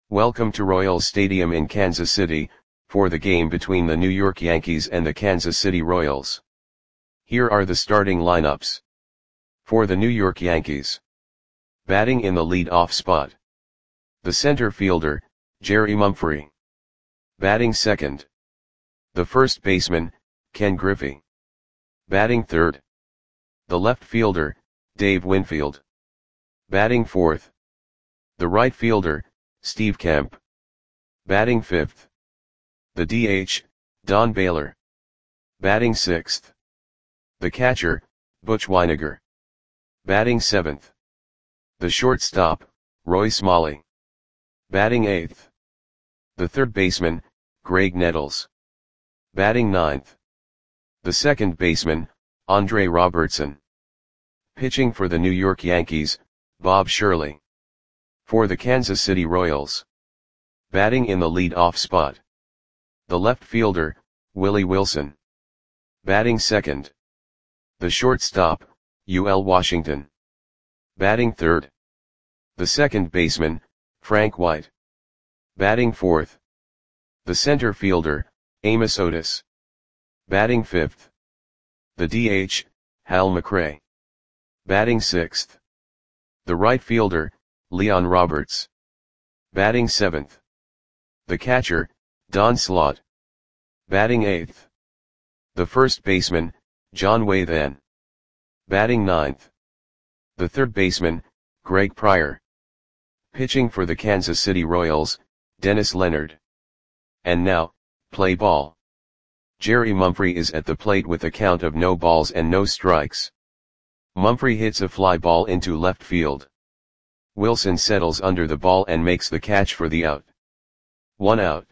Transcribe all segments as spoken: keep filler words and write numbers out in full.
Welcome to Royals Stadium in Kansas City, for the game between the New York Yankees and the Kansas City Royals. Here are the starting lineups. For the New York Yankees. Batting in the lead-off spot. The center fielder, Jerry Mumphrey. Batting second. The first baseman, Ken Griffey. Batting third. The left fielder, Dave Winfield. Batting fourth. The right fielder, Steve Kemp. Batting fifth. The D H, Don Baylor. Batting sixth. The catcher, Butch Wynegar. Batting seventh. The shortstop, Roy Smalley. Batting eighth. The third baseman, Greg Nettles. Batting ninth. The second baseman, Andre Robertson. Pitching for the New York Yankees, Bob Shirley. For the Kansas City Royals. Batting in the lead-off spot. The left fielder, Willie Wilson. Batting second. The shortstop, U L Washington. Batting third. The second baseman, Frank White. Batting fourth. The center fielder, Amos Otis. Batting fifth. The D H, Hal McRae. Batting sixth. The right fielder, Leon Roberts. Batting seventh. The catcher, Don Slaught. Batting eighth. The first baseman, John Wathan. Batting ninth. The third baseman, Greg Pryor. Pitching for the Kansas City Royals, Dennis Leonard. And now, play ball. Jerry Mumphrey is at the plate with a count of no balls and no strikes. Mumphrey hits a fly ball into left field. Wilson settles under the ball and makes the catch for the out. One out.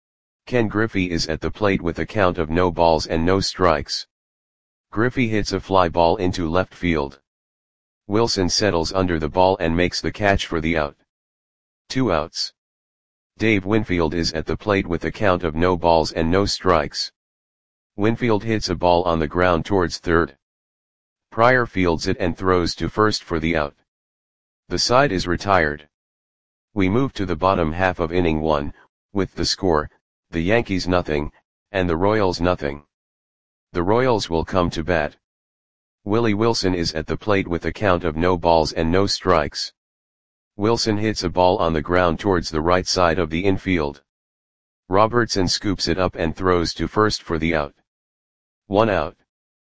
Ken Griffey is at the plate with a count of no balls and no strikes. Griffey hits a fly ball into left field. Wilson settles under the ball and makes the catch for the out. Two outs. Dave Winfield is at the plate with a count of no balls and no strikes. Winfield hits a ball on the ground towards third. Pryor fields it and throws to first for the out. The side is retired. We move to the bottom half of inning one, with the score, the Yankees nothing, and the Royals nothing. The Royals will come to bat. Willie Wilson is at the plate with a count of no balls and no strikes. Wilson hits a ball on the ground towards the right side of the infield. Robertson scoops it up and throws to first for the out. One out.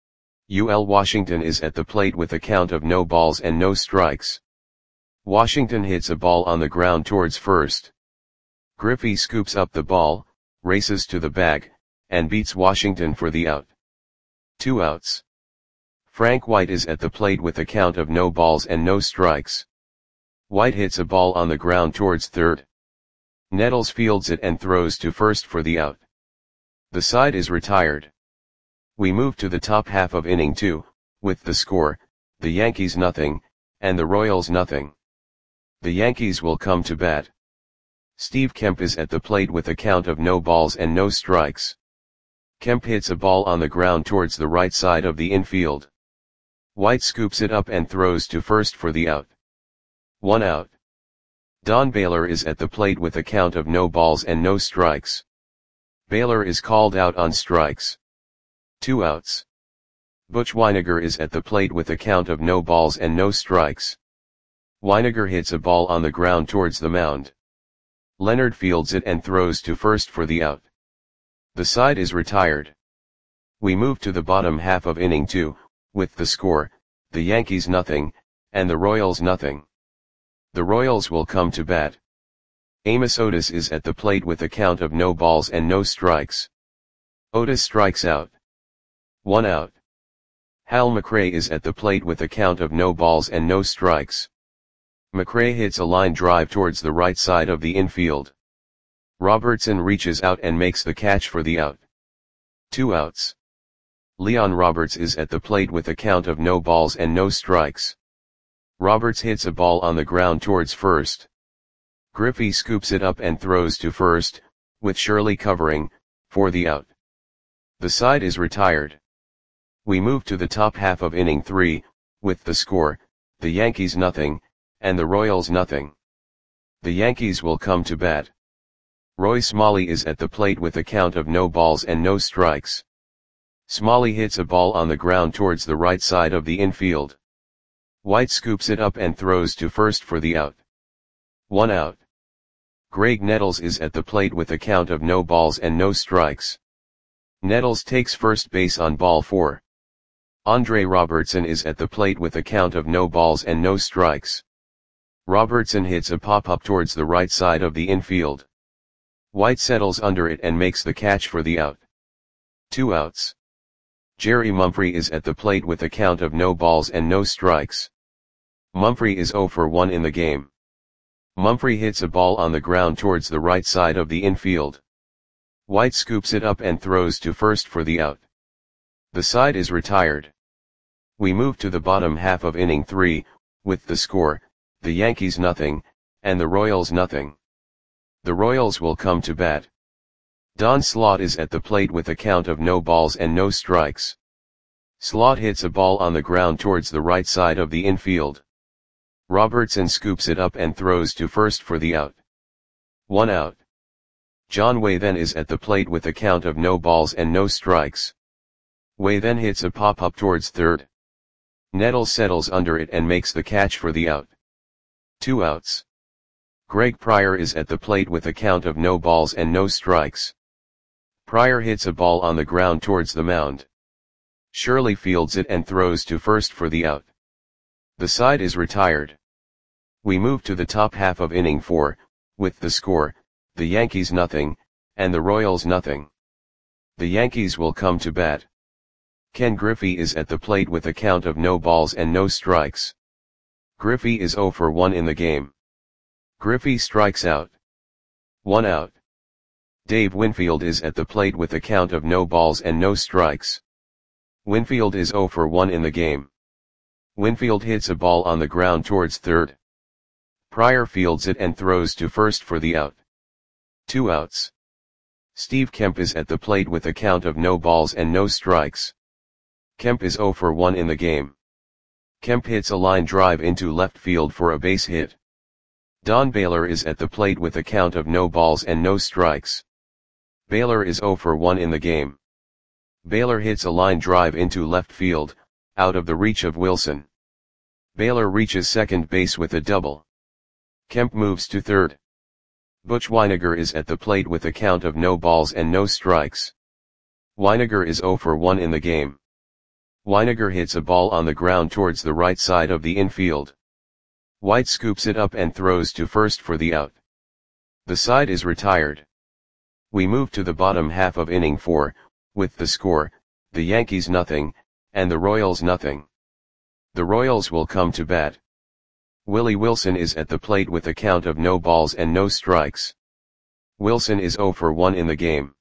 U L Washington is at the plate with a count of no balls and no strikes. Washington hits a ball on the ground towards first. Griffey scoops up the ball, races to the bag, and beats Washington for the out. Two outs. Frank White is at the plate with a count of no balls and no strikes. White hits a ball on the ground towards third. Nettles fields it and throws to first for the out. The side is retired. We move to the top half of inning two, with the score, the Yankees nothing, and the Royals nothing. The Yankees will come to bat. Steve Kemp is at the plate with a count of no balls and no strikes. Kemp hits a ball on the ground towards the right side of the infield. White scoops it up and throws to first for the out. One out. Don Baylor is at the plate with a count of no balls and no strikes. Baylor is called out on strikes. Two outs. Butch Wynegar is at the plate with a count of no balls and no strikes. Wynegar hits a ball on the ground towards the mound. Leonard fields it and throws to first for the out. The side is retired. We move to the bottom half of inning two, with the score, the Yankees nothing, and the Royals nothing. The Royals will come to bat. Amos Otis is at the plate with a count of no balls and no strikes. Otis strikes out. One out. Hal McRae is at the plate with a count of no balls and no strikes. McRae hits a line drive towards the right side of the infield. Robertson reaches out and makes the catch for the out. Two outs. Leon Roberts is at the plate with a count of no balls and no strikes. Roberts hits a ball on the ground towards first. Griffey scoops it up and throws to first, with Shirley covering, for the out. The side is retired. We move to the top half of inning three, with the score, the Yankees nothing, and the Royals nothing. The Yankees will come to bat. Roy Smalley is at the plate with a count of no balls and no strikes. Smalley hits a ball on the ground towards the right side of the infield. White scoops it up and throws to first for the out. One out. Greg Nettles is at the plate with a count of no balls and no strikes. Nettles takes first base on ball four. Andre Robertson is at the plate with a count of no balls and no strikes. Robertson hits a pop-up towards the right side of the infield. White settles under it and makes the catch for the out. Two outs. Jerry Mumphrey is at the plate with a count of no balls and no strikes. Mumphrey is oh for one in the game. Mumphrey hits a ball on the ground towards the right side of the infield. White scoops it up and throws to first for the out. The side is retired. We move to the bottom half of inning three, with the score, the Yankees nothing, and the Royals nothing. The Royals will come to bat. Don Slaught is at the plate with a count of no balls and no strikes. Slaught hits a ball on the ground towards the right side of the infield. Robertson scoops it up and throws to first for the out. One out. John Way then is at the plate with a count of no balls and no strikes. Way then hits a pop-up towards third. Nettles settles under it and makes the catch for the out. Two outs. Greg Pryor is at the plate with a count of no balls and no strikes. Pryor hits a ball on the ground towards the mound. Shirley fields it and throws to first for the out. The side is retired. We move to the top half of inning four, with the score, the Yankees nothing, and the Royals nothing. The Yankees will come to bat. Ken Griffey is at the plate with a count of no balls and no strikes. Griffey is oh for one in the game. Griffey strikes out. One out. Dave Winfield is at the plate with a count of no balls and no strikes. Winfield is oh for one in the game. Winfield hits a ball on the ground towards third. Pryor fields it and throws to first for the out. Two outs. Steve Kemp is at the plate with a count of no balls and no strikes. Kemp is oh for one in the game. Kemp hits a line drive into left field for a base hit. Don Baylor is at the plate with a count of no balls and no strikes. Baylor is oh for one in the game. Baylor hits a line drive into left field, out of the reach of Wilson. Baylor reaches second base with a double. Kemp moves to third. Butch Wynegar is at the plate with a count of no balls and no strikes. Wynegar is oh for one in the game. Wynegar hits a ball on the ground towards the right side of the infield. White scoops it up and throws to first for the out. The side is retired. We move to the bottom half of inning four, with the score, the Yankees nothing, and the Royals nothing. The Royals will come to bat. Willie Wilson is at the plate with a count of no balls and no strikes. Wilson is oh for one in the game.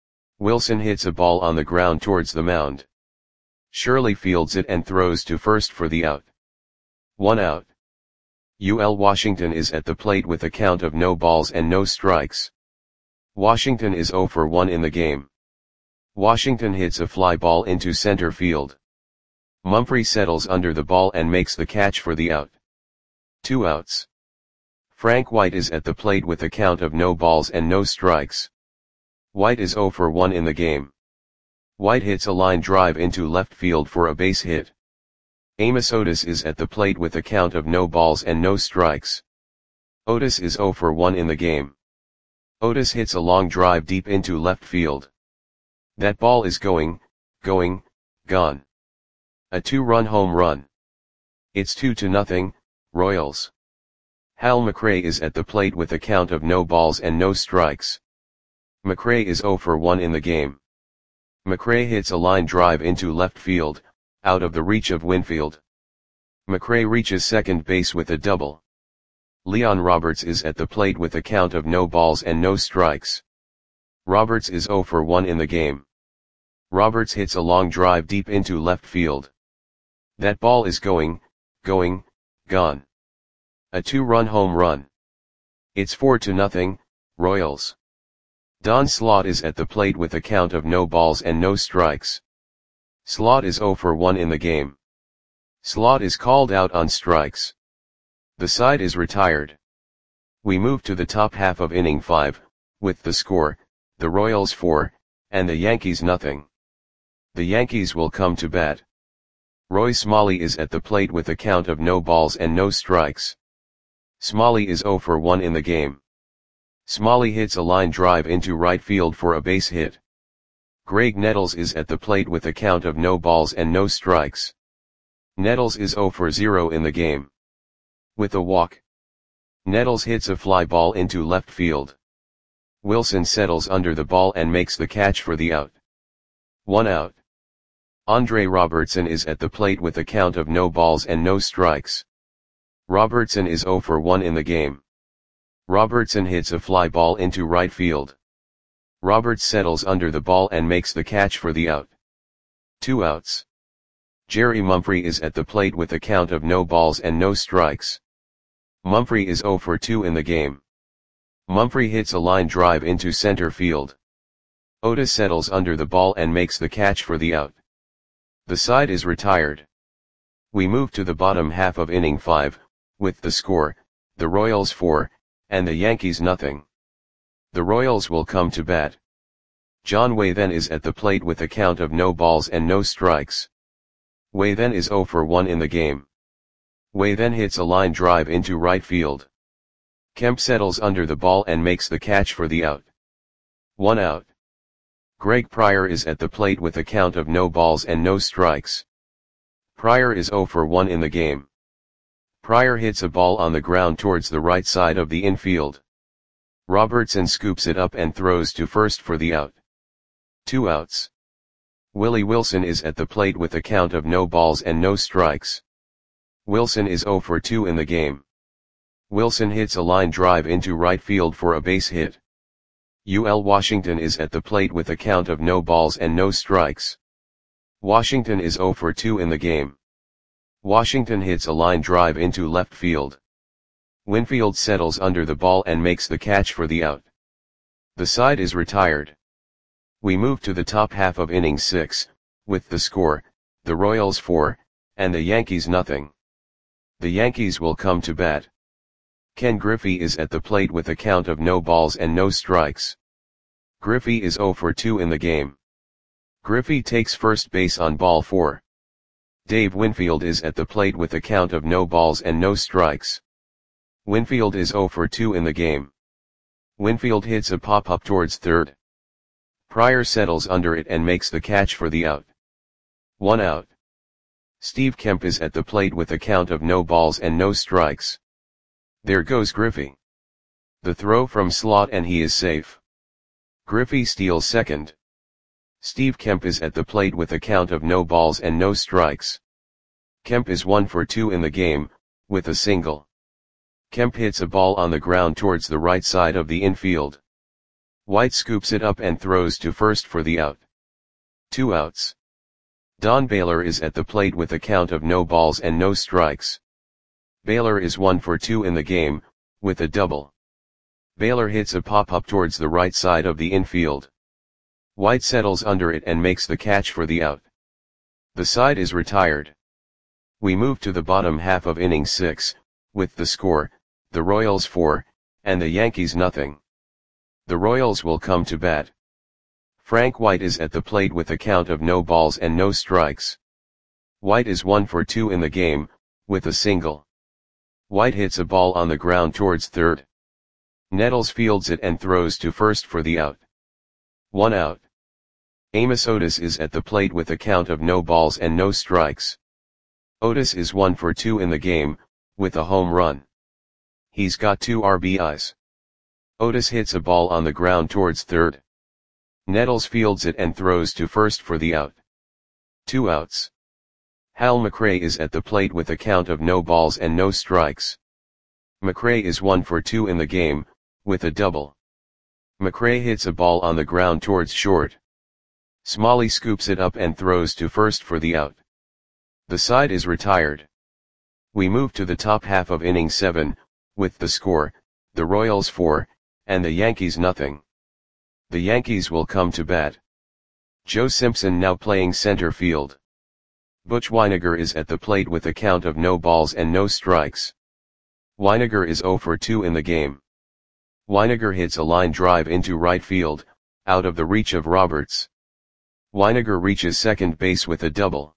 Wilson hits a ball on the ground towards the mound. Shirley fields it and throws to first for the out. One out. U L Washington is at the plate with a count of no balls and no strikes. Washington is oh for one in the game. Washington hits a fly ball into center field. Mumphrey settles under the ball and makes the catch for the out. Two outs. Frank White is at the plate with a count of no balls and no strikes. White is oh for one in the game. White hits a line drive into left field for a base hit. Amos Otis is at the plate with a count of no balls and no strikes. Otis is oh for one in the game. Otis hits a long drive deep into left field. That ball is going, going, gone. A two-run home run. It's two to nothing, Royals. Hal McRae is at the plate with a count of no balls and no strikes. McRae is oh for one in the game. McRae hits a line drive into left field, out of the reach of Winfield. McRae reaches second base with a double. Leon Roberts is at the plate with a count of no balls and no strikes. Roberts is oh for one in the game. Roberts hits a long drive deep into left field. That ball is going, going, gone. A two-run home run. It's four to nothing, Royals. Don Slaught is at the plate with a count of no balls and no strikes. Slaught is oh for one in the game. Slaught is called out on strikes. The side is retired. We move to the top half of inning five, with the score, the Royals four, and the Yankees nothing. The Yankees will come to bat. Roy Smalley is at the plate with a count of no balls and no strikes. Smalley is oh for one in the game. Smalley hits a line drive into right field for a base hit. Greg Nettles is at the plate with a count of no balls and no strikes. Nettles is oh for zero in the game. With a walk, Nettles hits a fly ball into left field. Wilson settles under the ball and makes the catch for the out. One out. Andre Robertson is at the plate with a count of no balls and no strikes. Robertson is oh for one in the game. Robertson hits a fly ball into right field. Roberts settles under the ball and makes the catch for the out. Two outs. Jerry Mumphrey is at the plate with a count of no balls and no strikes. Mumphrey is oh for two in the game. Mumphrey hits a line drive into center field. Otis settles under the ball and makes the catch for the out. The side is retired. We move to the bottom half of inning five, with the score, the Royals four, and the Yankees nothing. The Royals will come to bat. John Waythen is at the plate with a count of no balls and no strikes. Waythen is oh for one in the game. Waythen hits a line drive into right field. Kemp settles under the ball and makes the catch for the out. One out. Greg Pryor is at the plate with a count of no balls and no strikes. Pryor is oh for one in the game. Pryor hits a ball on the ground towards the right side of the infield. Robertson scoops it up and throws to first for the out. Two outs. Willie Wilson is at the plate with a count of no balls and no strikes. Wilson is oh for two in the game. Wilson hits a line drive into right field for a base hit. U L Washington is at the plate with a count of no balls and no strikes. Washington is oh for two in the game. Washington hits a line drive into left field. Winfield settles under the ball and makes the catch for the out. The side is retired. We move to the top half of inning six, with the score, the Royals four, and the Yankees nothing. The Yankees will come to bat. Ken Griffey is at the plate with a count of no balls and no strikes. Griffey is oh for two in the game. Griffey takes first base on ball four. Dave Winfield is at the plate with a count of no balls and no strikes. Winfield is oh for two in the game. Winfield hits a pop-up towards third. Pryor settles under it and makes the catch for the out. One out. Steve Kemp is at the plate with a count of no balls and no strikes. There goes Griffey. The throw from slot and he is safe. Griffey steals second. Steve Kemp is at the plate with a count of no balls and no strikes. Kemp is one for two in the game, with a single. Kemp hits a ball on the ground towards the right side of the infield. White scoops it up and throws to first for the out. Two outs. Don Baylor is at the plate with a count of no balls and no strikes. Baylor is one for two in the game, with a double. Baylor hits a pop-up towards the right side of the infield. White settles under it and makes the catch for the out. The side is retired. We move to the bottom half of inning six, with the score, the Royals four, and the Yankees nothing. The Royals will come to bat. Frank White is at the plate with a count of no balls and no strikes. White is one for two in the game, with a single. White hits a ball on the ground towards third. Nettles fields it and throws to first for the out. One out. Amos Otis is at the plate with a count of no balls and no strikes. Otis is one for two in the game, with a home run. He's got two R B Is. Otis hits a ball on the ground towards third. Nettles fields it and throws to first for the out. Two outs. Hal McRae is at the plate with a count of no balls and no strikes. McRae is one for two in the game, with a double. McRae hits a ball on the ground towards short. Smalley scoops it up and throws to first for the out. The side is retired. We move to the top half of inning seven, with the score, the Royals four, and the Yankees nothing. The Yankees will come to bat. Joe Simpson now playing center field. Butch Wynegar is at the plate with a count of no balls and no strikes. Wynegar is oh for two in the game. Weiniger hits a line drive into right field, out of the reach of Roberts. Weiniger reaches second base with a double.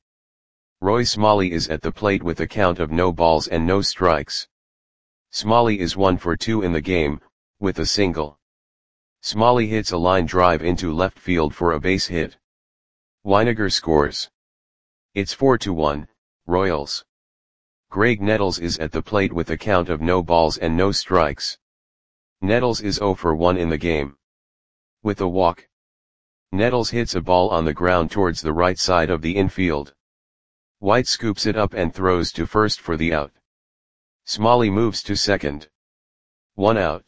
Roy Smalley is at the plate with a count of no balls and no strikes. Smalley is one for two in the game, with a single. Smalley hits a line drive into left field for a base hit. Weiniger scores. It's four to one, Royals. Graig Nettles is at the plate with a count of no balls and no strikes. Nettles is zero for one in the game. With a walk. Nettles hits a ball on the ground towards the right side of the infield. White scoops it up and throws to first for the out. Smalley moves to second. One out.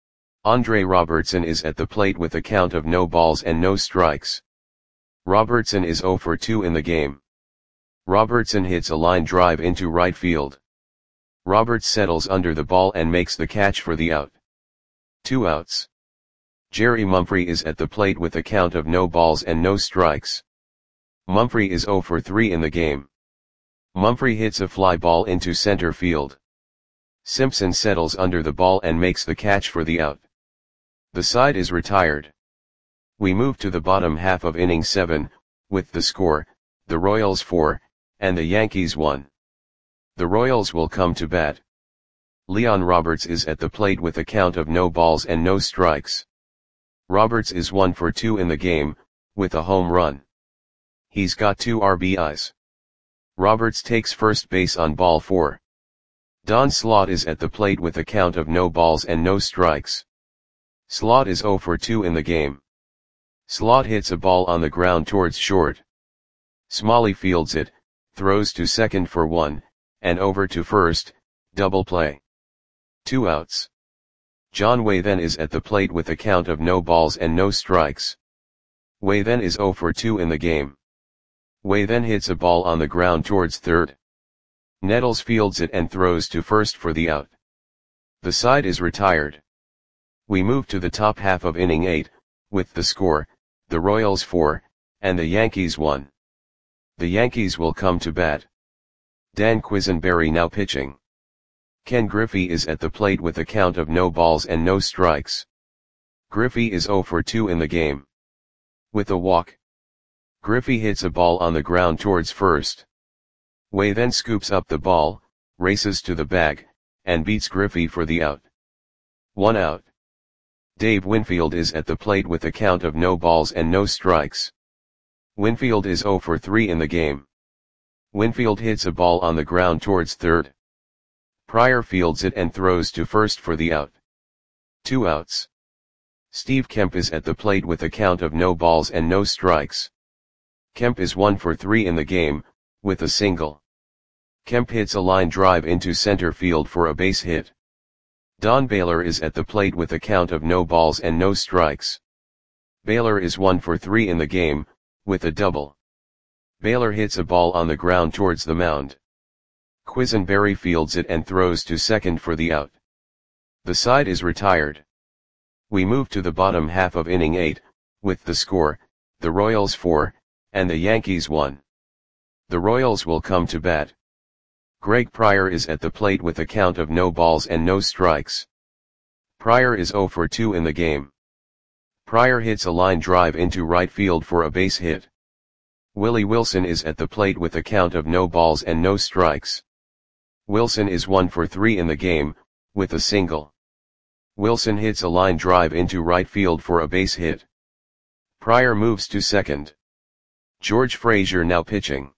Andre Robertson is at the plate with a count of no balls and no strikes. Robertson is zero for two in the game. Robertson hits a line drive into right field. Roberts settles under the ball and makes the catch for the out. Two outs. Jerry Mumphrey is at the plate with a count of no balls and no strikes. Mumphrey is zero for three in the game. Mumphrey hits a fly ball into center field. Simpson settles under the ball and makes the catch for the out. The side is retired. We move to the bottom half of inning seven, with the score, the Royals four, and the Yankees one. The Royals will come to bat. Leon Roberts is at the plate with a count of no balls and no strikes. Roberts is one for two in the game, with a home run. He's got two R B Is. Roberts takes first base on ball four. Don Slaught is at the plate with a count of no balls and no strikes. Slaught is zero for two in the game. Slaught hits a ball on the ground towards short. Smalley fields it, throws to second for one, and over to first, double play. Two outs. John Wathen is at the plate with a count of no balls and no strikes. Wathen is zero for two in the game. Wathen hits a ball on the ground towards third. Nettles fields it and throws to first for the out. The side is retired. We move to the top half of inning eight, with the score, the Royals four, and the Yankees one. The Yankees will come to bat. Dan Quisenberry now pitching. Ken Griffey is at the plate with a count of no balls and no strikes. Griffey is zero for two in the game. With a walk. Griffey hits a ball on the ground towards first. Wathen scoops up the ball, races to the bag, and beats Griffey for the out. One out. Dave Winfield is at the plate with a count of no balls and no strikes. Winfield is zero for three in the game. Winfield hits a ball on the ground towards third. Pryor fields it and throws to first for the out. Two outs. Steve Kemp is at the plate with a count of no balls and no strikes. Kemp is one for three in the game, with a single. Kemp hits a line drive into center field for a base hit. Don Baylor is at the plate with a count of no balls and no strikes. Baylor is one for three in the game, with a double. Baylor hits a ball on the ground towards the mound. Quisenberry fields it and throws to second for the out. The side is retired. We move to the bottom half of inning eight, with the score, the Royals four, and the Yankees one. The Royals will come to bat. Greg Pryor is at the plate with a count of no balls and no strikes. Pryor is zero for two in the game. Pryor hits a line drive into right field for a base hit. Willie Wilson is at the plate with a count of no balls and no strikes. Wilson is one for three in the game, with a single. Wilson hits a line drive into right field for a base hit. Pryor moves to second. George Frazier now pitching.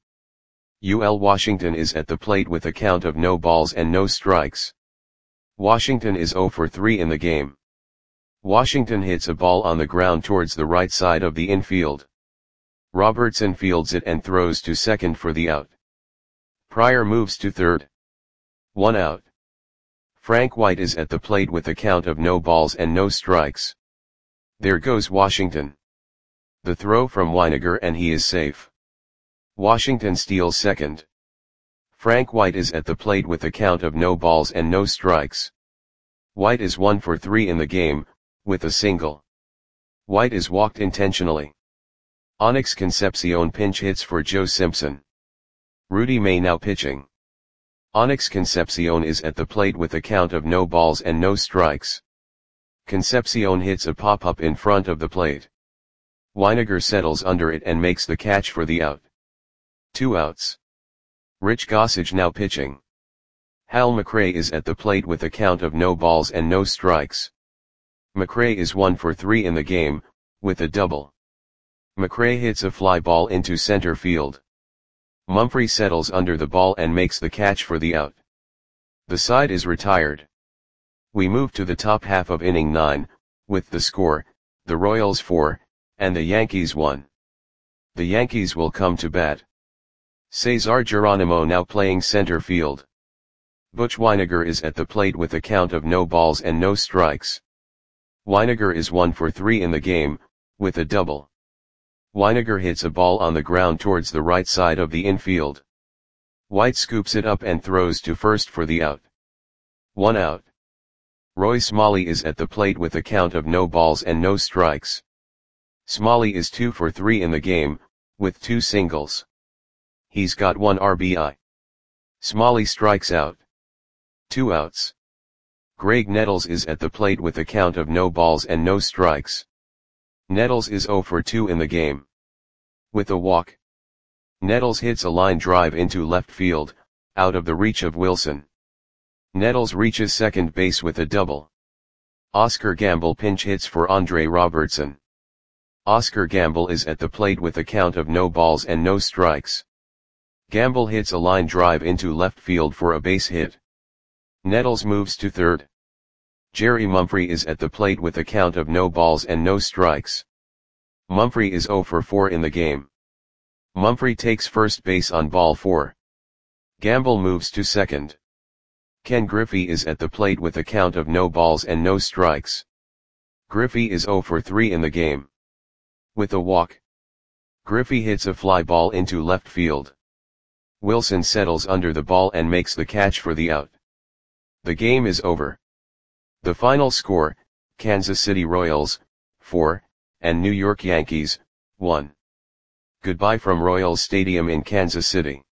U L Washington is at the plate with a count of no balls and no strikes. Washington is zero for three in the game. Washington hits a ball on the ground towards the right side of the infield. Robertson fields it and throws to second for the out. Pryor moves to third. One out. Frank White is at the plate with a count of no balls and no strikes. There goes Washington. The throw from Weiniger and he is safe. Washington steals second. Frank White is at the plate with a count of no balls and no strikes. White is one for three in the game, with a single. White is walked intentionally. Onyx Concepcion pinch hits for Joe Simpson. Rudy May now pitching. Onyx Concepcion is at the plate with a count of no balls and no strikes. Concepcion hits a pop-up in front of the plate. Weiniger settles under it and makes the catch for the out. Two outs. Rich Gossage now pitching. Hal McRae is at the plate with a count of no balls and no strikes. McRae is one for three in the game, with a double. McRae hits a fly ball into center field. Mumphrey settles under the ball and makes the catch for the out. The side is retired. We move to the top half of inning nine, with the score, the Royals four, and the Yankees one. The Yankees will come to bat. Cesar Geronimo now playing center field. Butch Weiniger is at the plate with a count of no balls and no strikes. Weiniger is one for three in the game, with a double. Weiniger hits a ball on the ground towards the right side of the infield. White scoops it up and throws to first for the out. One out. Roy Smalley is at the plate with a count of no balls and no strikes. Smalley is two for three in the game, with two singles. He's got one R B I. Smalley strikes out. Two outs. Greg Nettles is at the plate with a count of no balls and no strikes. Nettles is zero for two in the game. With a walk. Nettles hits a line drive into left field, out of the reach of Wilson. Nettles reaches second base with a double. Oscar Gamble pinch hits for Andre Robertson. Oscar Gamble is at the plate with a count of no balls and no strikes. Gamble hits a line drive into left field for a base hit. Nettles moves to third. Jerry Mumphrey is at the plate with a count of no balls and no strikes. Mumphrey is zero for four in the game. Mumphrey takes first base on ball four. Gamble moves to second. Ken Griffey is at the plate with a count of no balls and no strikes. Griffey is zero for three in the game. With a walk. Griffey hits a fly ball into left field. Wilson settles under the ball and makes the catch for the out. The game is over. The final score, Kansas City Royals, four, and New York Yankees, one. Goodbye from Royals Stadium in Kansas City.